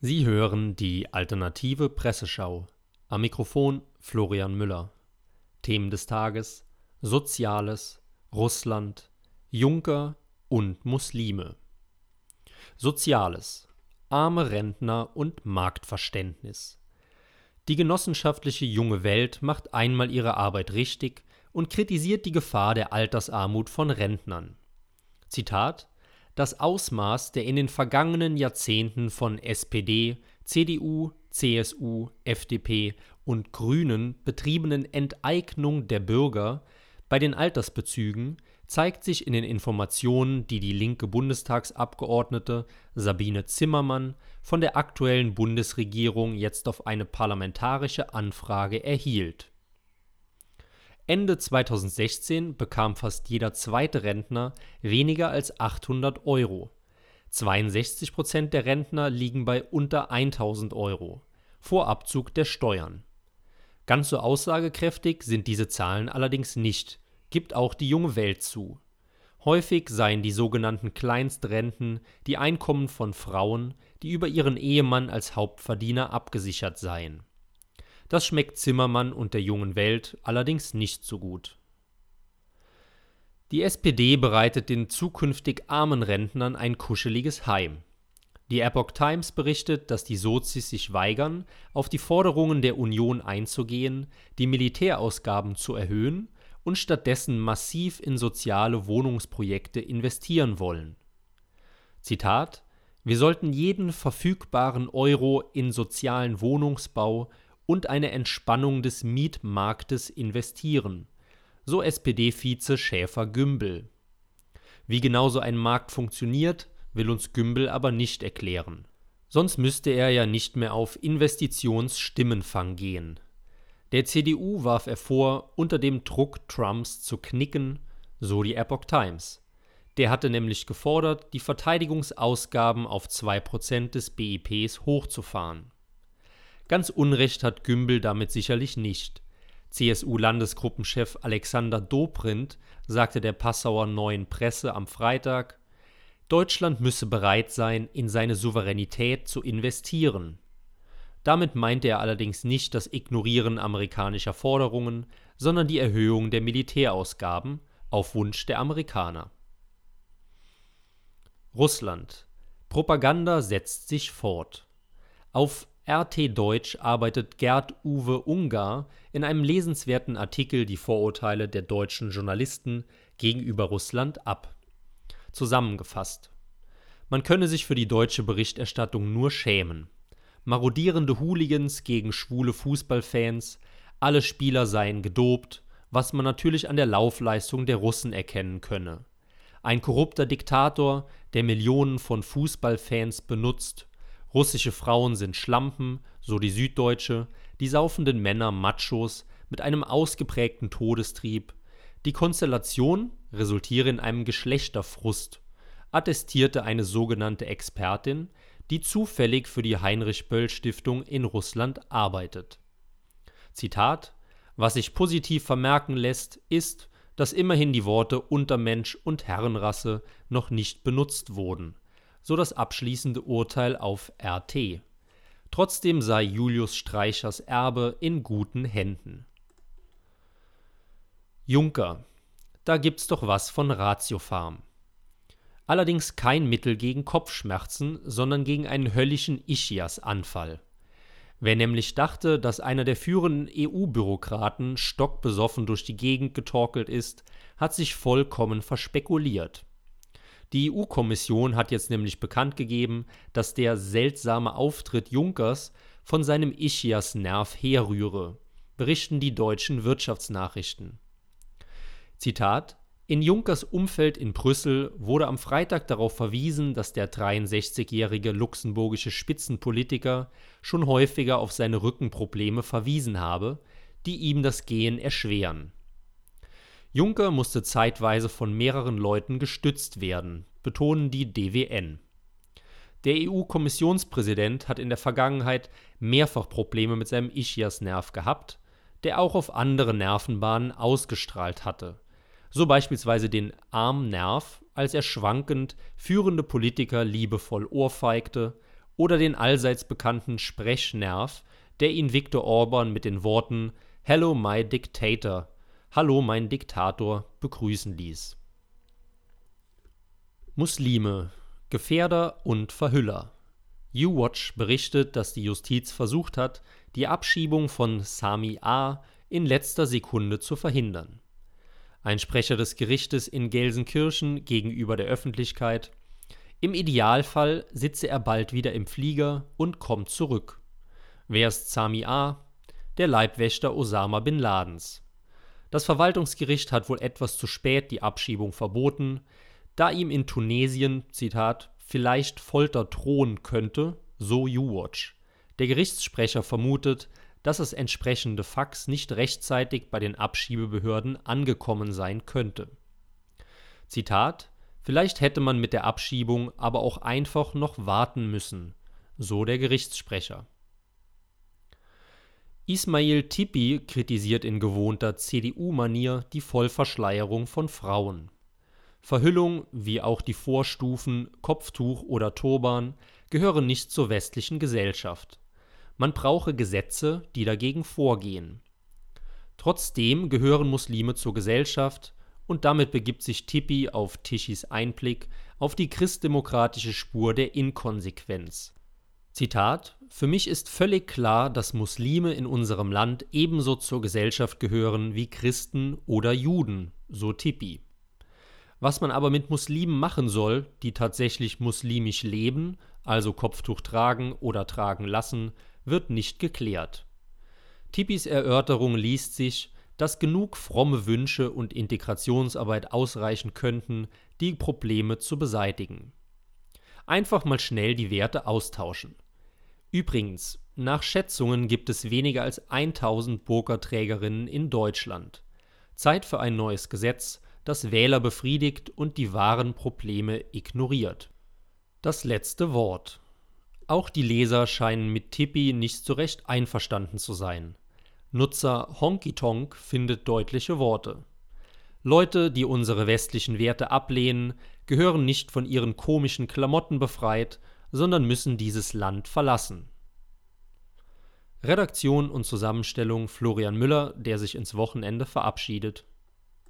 Sie hören die Alternative Presseschau. Am Mikrofon Florian Müller. Themen des Tages: Soziales, Russland, Juncker und Muslime. Soziales: Arme Rentner und Marktverständnis. Die genossenschaftliche Junge Welt macht einmal ihre Arbeit richtig und kritisiert die Gefahr der Altersarmut von Rentnern. Zitat: Das Ausmaß der in den vergangenen Jahrzehnten von SPD, CDU, CSU, FDP und Grünen betriebenen Enteignung der Bürger bei den Altersbezügen zeigt sich in den Informationen, die die linke Bundestagsabgeordnete Sabine Zimmermann von der aktuellen Bundesregierung jetzt auf eine parlamentarische Anfrage erhielt. Ende 2016 bekam fast jeder zweite Rentner weniger als 800 Euro. 62% der Rentner liegen bei unter 1000 Euro, vor Abzug der Steuern. Ganz so aussagekräftig sind diese Zahlen allerdings nicht, gibt auch die Junge Welt zu. Häufig seien die sogenannten Kleinstrenten die Einkommen von Frauen, die über ihren Ehemann als Hauptverdiener abgesichert seien. Das schmeckt Zimmermann und der Jungen Welt allerdings nicht so gut. Die SPD bereitet den zukünftig armen Rentnern ein kuscheliges Heim. Die Epoch Times berichtet, dass die Sozis sich weigern, auf die Forderungen der Union einzugehen, die Militärausgaben zu erhöhen und stattdessen massiv in soziale Wohnungsprojekte investieren wollen. Zitat: Wir sollten jeden verfügbaren Euro in sozialen Wohnungsbau und eine Entspannung des Mietmarktes investieren, so SPD-Vize Schäfer-Gümbel. Wie genau so ein Markt funktioniert, will uns Gümbel aber nicht erklären. Sonst müsste er ja nicht mehr auf Investitionsstimmenfang gehen. Der CDU warf er vor, unter dem Druck Trumps zu knicken, so die Epoch Times. Der hatte nämlich gefordert, die Verteidigungsausgaben auf 2% des BIPs hochzufahren. Ganz Unrecht hat Gümbel damit sicherlich nicht. CSU-Landesgruppenchef Alexander Dobrindt sagte der Passauer Neuen Presse am Freitag, Deutschland müsse bereit sein, in seine Souveränität zu investieren. Damit meinte er allerdings nicht das Ignorieren amerikanischer Forderungen, sondern die Erhöhung der Militärausgaben auf Wunsch der Amerikaner. Russland: Propaganda setzt sich fort. Auf RT Deutsch arbeitet Gerd-Uwe Ungar in einem lesenswerten Artikel die Vorurteile der deutschen Journalisten gegenüber Russland ab. Zusammengefasst: Man könne sich für die deutsche Berichterstattung nur schämen. Marodierende Hooligans gegen schwule Fußballfans, alle Spieler seien gedopt, was man natürlich an der Laufleistung der Russen erkennen könne. Ein korrupter Diktator, der Millionen von Fußballfans benutzt. Russische Frauen sind Schlampen, so die Süddeutsche, die saufenden Männer Machos mit einem ausgeprägten Todestrieb. Die Konstellation resultiere in einem Geschlechterfrust, attestierte eine sogenannte Expertin, die zufällig für die Heinrich-Böll-Stiftung in Russland arbeitet. Zitat: Was sich positiv vermerken lässt, ist, dass immerhin die Worte Untermensch und Herrenrasse noch nicht benutzt wurden, so das abschließende Urteil auf RT. Trotzdem sei Julius Streichers Erbe in guten Händen. Juncker: Da gibt's doch was von Ratiopharm. Allerdings kein Mittel gegen Kopfschmerzen, sondern gegen einen höllischen Ischias-Anfall. Wer nämlich dachte, dass einer der führenden EU-Bürokraten stockbesoffen durch die Gegend getorkelt ist, hat sich vollkommen verspekuliert. Die EU-Kommission hat jetzt nämlich bekannt gegeben, dass der seltsame Auftritt Junckers von seinem Ischias-Nerv herrühre, berichten die deutschen Wirtschaftsnachrichten. Zitat: In Junckers Umfeld in Brüssel wurde am Freitag darauf verwiesen, dass der 63-jährige luxemburgische Spitzenpolitiker schon häufiger auf seine Rückenprobleme verwiesen habe, die ihm das Gehen erschweren. Juncker musste zeitweise von mehreren Leuten gestützt werden, betonen die DWN. Der EU-Kommissionspräsident hat in der Vergangenheit mehrfach Probleme mit seinem Ischias-Nerv gehabt, der auch auf andere Nervenbahnen ausgestrahlt hatte, so beispielsweise den Armnerv, als er schwankend führende Politiker liebevoll ohrfeigte, oder den allseits bekannten Sprechnerv, der ihn Viktor Orban mit den Worten „Hello my Dictator", Hallo mein Diktator, begrüßen ließ. Muslime, Gefährder und Verhüller. U-Watch berichtet, dass die Justiz versucht hat, die Abschiebung von Sami A. in letzter Sekunde zu verhindern. Ein Sprecher des Gerichtes in Gelsenkirchen gegenüber der Öffentlichkeit: Im Idealfall sitze er bald wieder im Flieger und kommt zurück. Wer ist Sami A.? Der Leibwächter Osama bin Ladens. Das Verwaltungsgericht hat wohl etwas zu spät die Abschiebung verboten, da ihm in Tunesien, Zitat, vielleicht Folter drohen könnte, so U-Watch. Der Gerichtssprecher vermutet, dass das entsprechende Fax nicht rechtzeitig bei den Abschiebebehörden angekommen sein könnte. Zitat: Vielleicht hätte man mit der Abschiebung aber auch einfach noch warten müssen, so der Gerichtssprecher. Ismail Tipi kritisiert in gewohnter CDU-Manier die Vollverschleierung von Frauen. Verhüllung, wie auch die Vorstufen Kopftuch oder Turban, gehören nicht zur westlichen Gesellschaft. Man brauche Gesetze, die dagegen vorgehen. Trotzdem gehören Muslime zur Gesellschaft, und damit begibt sich Tipi auf Tischis Einblick auf die christdemokratische Spur der Inkonsequenz. Zitat: Für mich ist völlig klar, dass Muslime in unserem Land ebenso zur Gesellschaft gehören wie Christen oder Juden, so Tipi. Was man aber mit Muslimen machen soll, die tatsächlich muslimisch leben, also Kopftuch tragen oder tragen lassen, wird nicht geklärt. Tipis Erörterung liest sich, dass genug fromme Wünsche und Integrationsarbeit ausreichen könnten, die Probleme zu beseitigen. Einfach mal schnell die Werte austauschen. Übrigens, nach Schätzungen gibt es weniger als 1000 Burka-Trägerinnen in Deutschland. Zeit für ein neues Gesetz, das Wähler befriedigt und die wahren Probleme ignoriert. Das letzte Wort. Auch die Leser scheinen mit Tipi nicht so recht einverstanden zu sein. Nutzer HonkyTonk findet deutliche Worte. Leute, die unsere westlichen Werte ablehnen, gehören nicht von ihren komischen Klamotten befreit, sondern müssen dieses Land verlassen. Redaktion und Zusammenstellung Florian Müller, der sich ins Wochenende verabschiedet.